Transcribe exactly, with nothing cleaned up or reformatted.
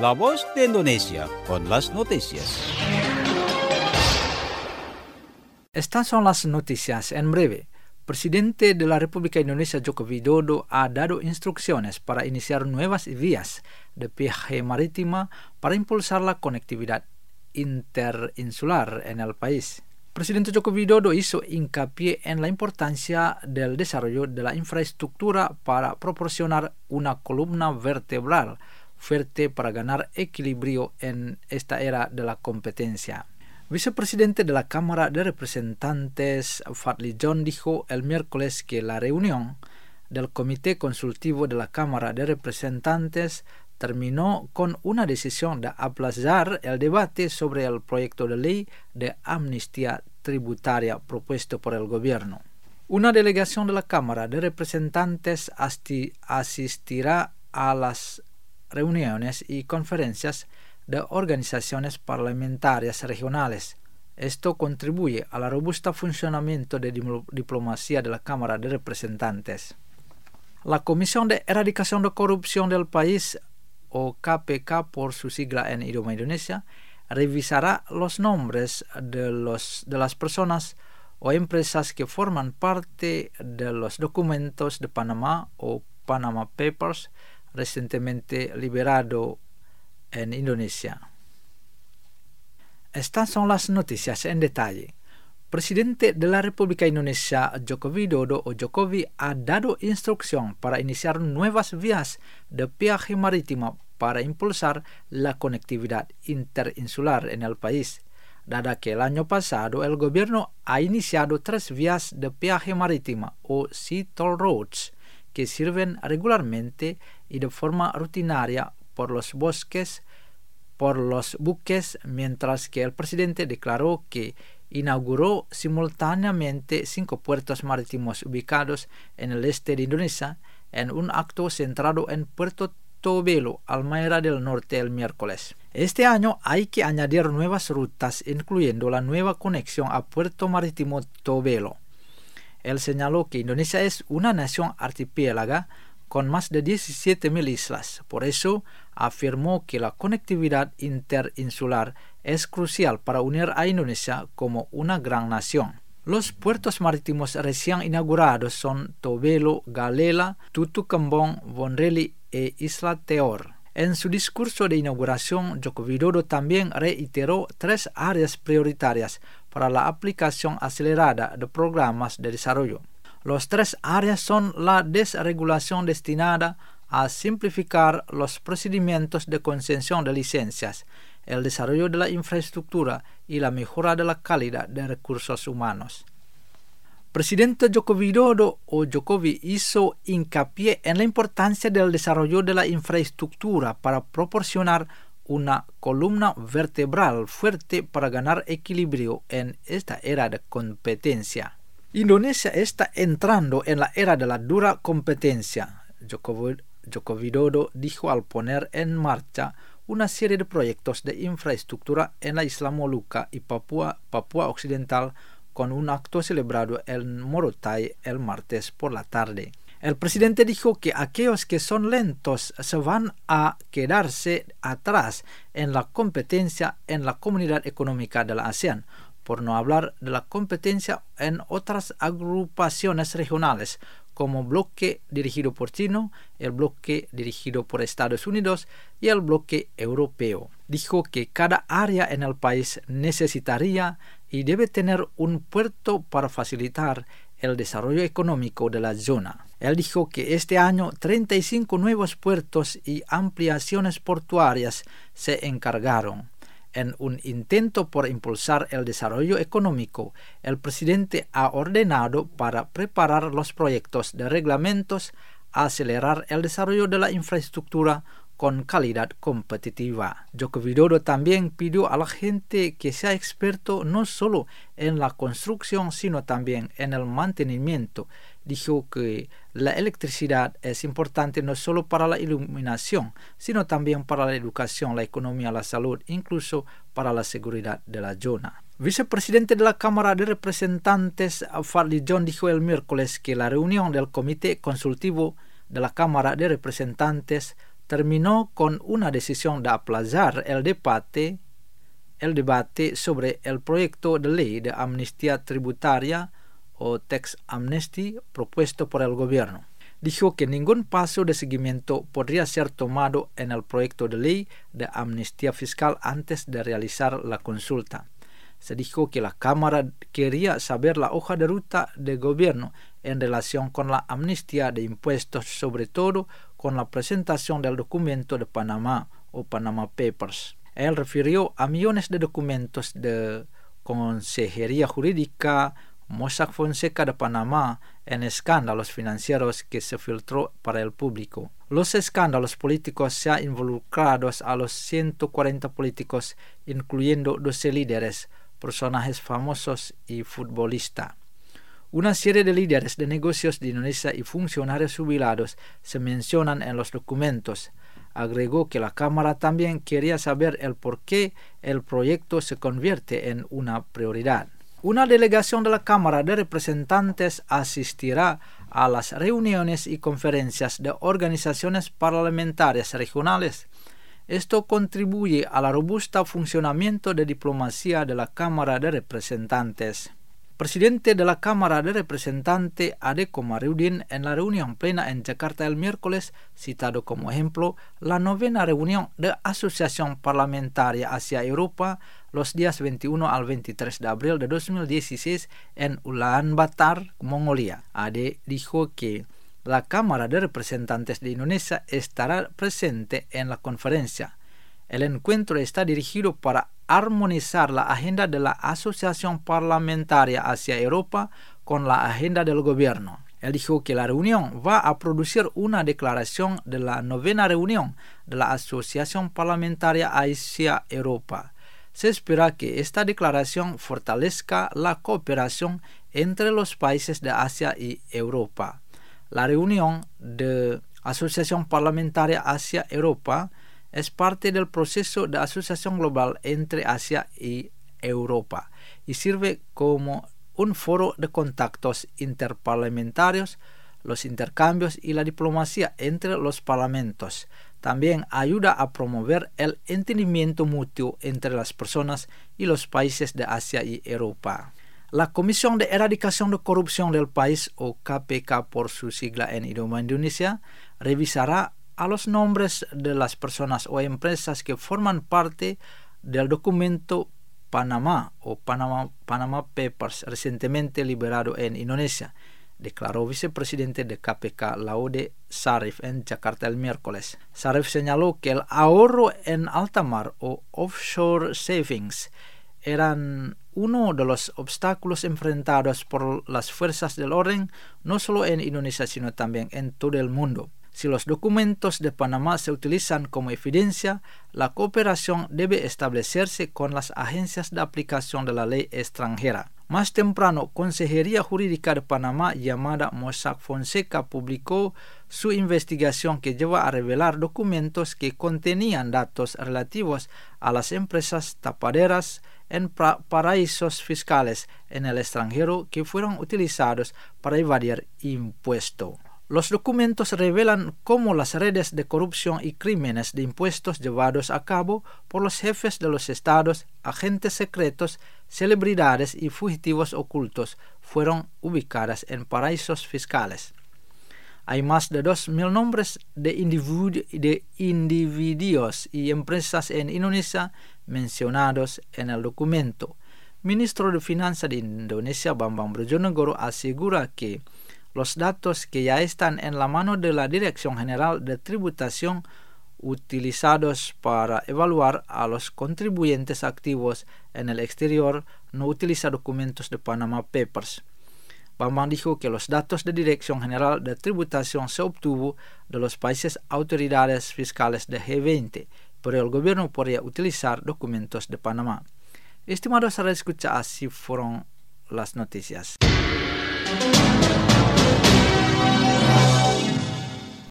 La Voz de Indonesia con las noticias. Estas son las noticias en breve. Presidente de la República Indonesia Joko Widodo ha dado instrucciones para iniciar nuevas vías de viaje marítima para impulsar la conectividad interinsular en el país. Presidente Joko Widodo hizo hincapié en la importancia del desarrollo de la infraestructura para proporcionar una columna vertebral fuerte para ganar equilibrio en esta era de la competencia. Vicepresidente de la Cámara de Representantes Fadli John dijo el miércoles que la reunión del Comité Consultivo de la Cámara de Representantes terminó con una decisión de aplazar el debate sobre el proyecto de ley de amnistía tributaria propuesto por el gobierno. Una delegación de la Cámara de Representantes asti- asistirá a las reuniones y conferencias de organizaciones parlamentarias regionales. Esto contribuye al robusto funcionamiento de la diplomacia de la Cámara de Representantes. La Comisión de Erradicación de Corrupción del país, o K P K por su sigla en idioma Indonesia, revisará los nombres de, los, de las personas o empresas que forman parte de los documentos de Panamá o Panama Papers recientemente liberado en Indonesia. Estas son las noticias en detalle. Presidente de la República Indonesia Joko Widodo o Jokowi ha dado instrucción para iniciar nuevas vías de viaje marítimo para impulsar la conectividad interinsular en el país, dado que el año pasado el gobierno ha iniciado tres vías de viaje marítimo o Sea Toll Roads que sirven regularmente y de forma rutinaria por los bosques, por los buques, mientras que el presidente declaró que inauguró simultáneamente cinco puertos marítimos ubicados en el este de Indonesia en un acto centrado en Puerto Tobelo, Halmahera del Norte, el miércoles. Este año hay que añadir nuevas rutas, incluyendo la nueva conexión a Puerto Marítimo Tobelo. Él señaló que Indonesia es una nación archipiélaga con más de diecisiete mil islas. Por eso, afirmó que la conectividad interinsular es crucial para unir a Indonesia como una gran nación. Los puertos marítimos recién inaugurados son Tobelo, Galela, Tutu Kembong, Bonreli e Isla Teor. En su discurso de inauguración, Joko Widodo también reiteró tres áreas prioritarias para la aplicación acelerada de programas de desarrollo. Los tres áreas son la desregulación destinada a simplificar los procedimientos de concesión de licencias, el desarrollo de la infraestructura y la mejora de la calidad de recursos humanos. Presidente Joko Widodo o Jokowi hizo hincapié en la importancia del desarrollo de la infraestructura para proporcionar una columna vertebral fuerte para ganar equilibrio en esta era de competencia. Indonesia está entrando en la era de la dura competencia, Joko, Joko Widodo dijo al poner en marcha una serie de proyectos de infraestructura en la isla Molucca y Papua, Papua Occidental con un acto celebrado en Morotai el martes por la tarde. El presidente dijo que aquellos que son lentos se van a quedarse atrás en la competencia en la Comunidad Económica de la ASEAN, por no hablar de la competencia en otras agrupaciones regionales como bloque dirigido por China, el bloque dirigido por Estados Unidos y el bloque europeo. Dijo que cada área en el país necesitaría y debe tener un puerto para facilitar el desarrollo económico de la zona. Él dijo que este año treinta y cinco nuevos puertos y ampliaciones portuarias se encargaron. En un intento por impulsar el desarrollo económico, el presidente ha ordenado para preparar los proyectos de reglamentos, acelerar el desarrollo de la infraestructura con calidad competitiva. Joko Widodo también pidió a la gente que sea experto no solo en la construcción, sino también en el mantenimiento. Dijo que la electricidad es importante no solo para la iluminación, sino también para la educación, la economía, la salud, incluso para la seguridad de la zona. Vicepresidente de la Cámara de Representantes Fadli John dijo el miércoles que la reunión del Comité Consultivo de la Cámara de Representantes terminó con una decisión de aplazar el debate, el debate sobre el proyecto de ley de amnistía tributaria o tax amnesty propuesto por el gobierno. Dijo que ningún paso de seguimiento podría ser tomado en el proyecto de ley de amnistía fiscal antes de realizar la consulta. Se dijo que la Cámara quería saber la hoja de ruta del gobierno en relación con la amnistía de impuestos, sobre todo con la presentación del documento de Panamá o Panama Papers. Él refirió a millones de documentos de Consejería Jurídica Mossack Fonseca de Panamá en escándalos financieros que se filtró para el público. Los escándalos políticos se han involucrado a los ciento cuarenta políticos, incluyendo doce líderes, personajes famosos y futbolistas. Una serie de líderes de negocios de Indonesia y funcionarios jubilados se mencionan en los documentos. Agregó que la Cámara también quería saber el por qué el proyecto se convierte en una prioridad. Una delegación de la Cámara de Representantes asistirá a las reuniones y conferencias de organizaciones parlamentarias regionales. Esto contribuye al robusto funcionamiento de diplomacia de la Cámara de Representantes. Presidente de la Cámara de Representantes, Ade Komarudin, en la reunión plena en Jakarta el miércoles, citado como ejemplo la novena reunión de Asociación Parlamentaria Asia-Europa los días veintiuno al veintitrés de abril de dos mil dieciséis en Ulaanbaatar, Mongolia. Ade dijo que la Cámara de Representantes de Indonesia estará presente en la conferencia. El encuentro está dirigido para armonizar la agenda de la Asociación Parlamentaria Asia-Europa con la agenda del gobierno. Él dijo que la reunión va a producir una declaración de la novena reunión de la Asociación Parlamentaria Asia-Europa. Se espera que esta declaración fortalezca la cooperación entre los países de Asia y Europa. La reunión de Asociación Parlamentaria Asia-Europa es parte del proceso de asociación global entre Asia y Europa y sirve como un foro de contactos interparlamentarios, los intercambios y la diplomacia entre los parlamentos. También ayuda a promover el entendimiento mutuo entre las personas y los países de Asia y Europa. La Comisión de Erradicación de Corrupción del país, o K P K por su sigla en idioma Indonesia, revisará a los nombres de las personas o empresas que forman parte del documento Panamá o Panama, Panama Papers recientemente liberado en Indonesia, declaró vicepresidente de K P K Laude Sarif en Jakarta el miércoles. Sarif señaló que el ahorro en alta mar o offshore savings eran uno de los obstáculos enfrentados por las fuerzas del orden, no solo en Indonesia sino también en todo el mundo. Si los documentos de Panamá se utilizan como evidencia, la cooperación debe establecerse con las agencias de aplicación de la ley extranjera. Más temprano, Consejería Jurídica de Panamá, llamada Mossack Fonseca, publicó su investigación que lleva a revelar documentos que contenían datos relativos a las empresas tapaderas en pra- paraísos fiscales en el extranjero que fueron utilizados para evadir impuestos. Los documentos revelan cómo las redes de corrupción y crímenes de impuestos llevados a cabo por los jefes de los estados, agentes secretos, celebridades y fugitivos ocultos fueron ubicadas en paraísos fiscales. Hay más de dos mil nombres de, individu- de individuos y empresas en Indonesia mencionados en el documento. Ministro de Finanzas de Indonesia, Bambang Brojonegoro, asegura que los datos que ya están en la mano de la Dirección General de Tributación utilizados para evaluar a los contribuyentes activos en el exterior no utiliza documentos de Panama Papers. Bambang dijo que los datos de Dirección General de Tributación se obtuvo de los países autoridades fiscales de G veinte, pero el gobierno podría utilizar documentos de Panamá. Estimados, ahora escucha, así fueron las noticias.